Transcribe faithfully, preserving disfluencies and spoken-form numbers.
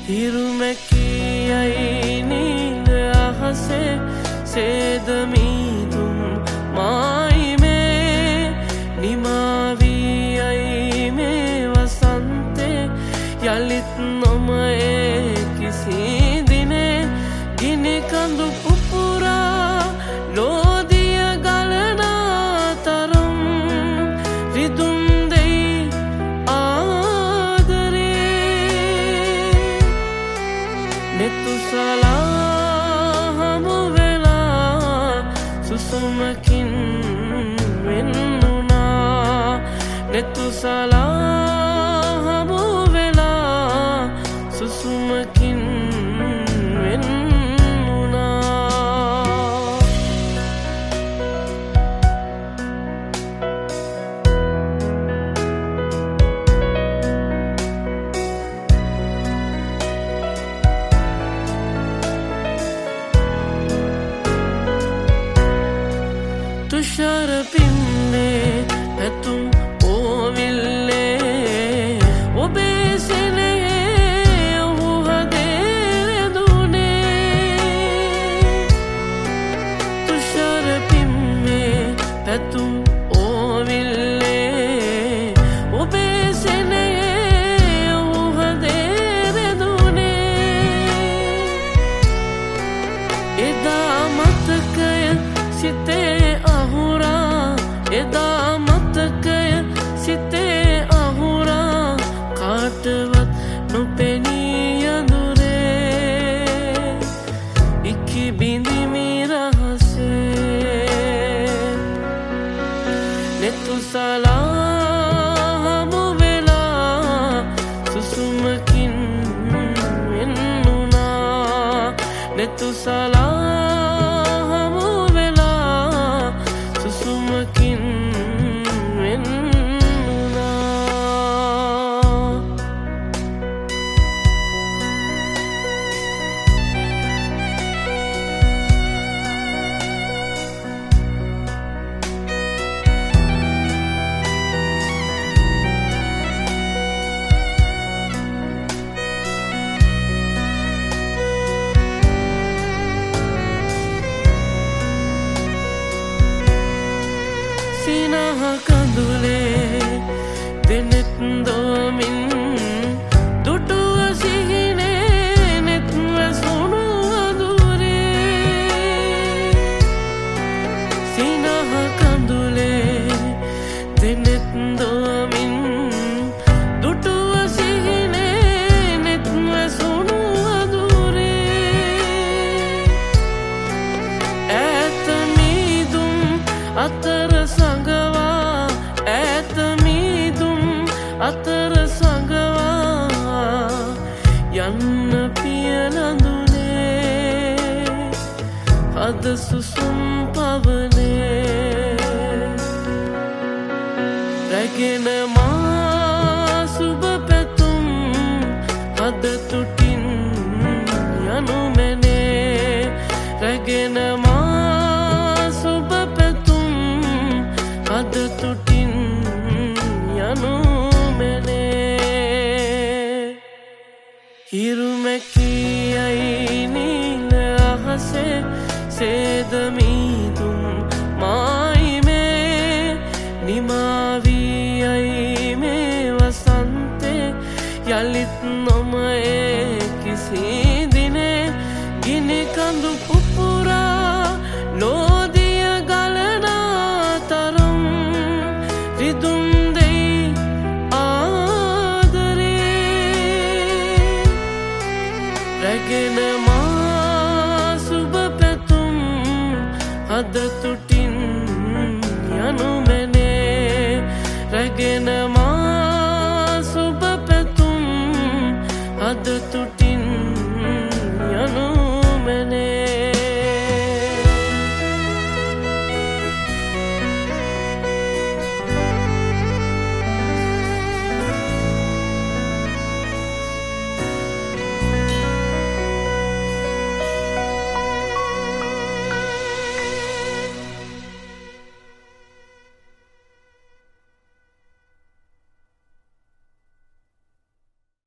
හිරුමැකියයි නීල අහසේ සේදමීදුම් මායි මේ නිමාවීයයි මේ වසන්තේ යලිත් නොමයේ කිසි දිනේ ගිනි කඳු පුපුරා ලෝදිය ගලනා තරම් රිදුම් දෙයි ආදරේ නෙතුසලා හමු වෙලා සුසුමකින් වෙන්නුනා නෙතුසලා හමු වෙලා සුසුමකින් තුෂාර පින්නේ පැතුම් ඕවිල්ලේ ඔබේ සෙනෙහේ ඔහු හදේ රැඳුනේ තුෂාර පින්නේ පැතුම් ඕවිල්ලේ ඔබේ සෙනෙහේ ඔහු හදේ රැඳුනේ එදා මතකය සිතේ එදා මතකය සිතේ අහුරා කාටවත් නොපෙනී අඳුරේ ඉකි බිඳිමි රහසේ නෙතුසලා හමු වෙලා සුසුමකින් වෙන්නුනා නෙතුසලා සිනහ කඳුලේ දෙනෙත් දොමින් දුටුව සිහිනේ නෙත් වැසුණු අඳුරේ සිනහ කඳුලේ දෙනෙත් දොමින් දුටුව සිහිනේ නෙත් වැසුණු අඳුරේ ඈත මීදුම් අතර සංගවා ඈත මීදුම් අතර සංගවා යන්න පියනඳුනේ අද සුසුම් පවනේ රැගෙන මා සුබ පැතුම් අද තුටින් යනු මැනේ රැගෙන මා සුබ පැතුම් අද තුටින් යනු මැනේ හිරුමැකියයි නීල අහසේ සේදමීදුම් මායි මේ නිමාවීයයි මේ වසන්තේ යලිත් නොමයේ කිසි දිනේ ගිනි කඳු පුපුරා ලෝදිය ගලනා තරම් රිදුම් දෙයි ආදරේ රැගෙන මා සුබ පැතුම් අද තුටි